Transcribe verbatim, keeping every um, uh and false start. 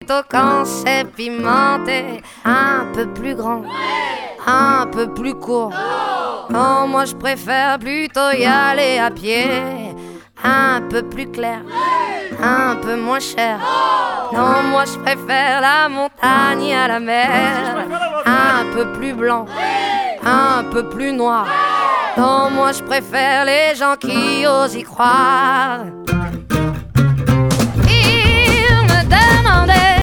plutôt quand c'est pimenté. Un peu plus grand, un peu plus court. Non, moi je préfère plutôt y aller à pied. Un peu plus clair, un peu moins cher. Non, moi je préfère la montagne à la mer. Un peu plus blanc, un peu plus noir. Non, moi je préfère les gens qui osent y croire.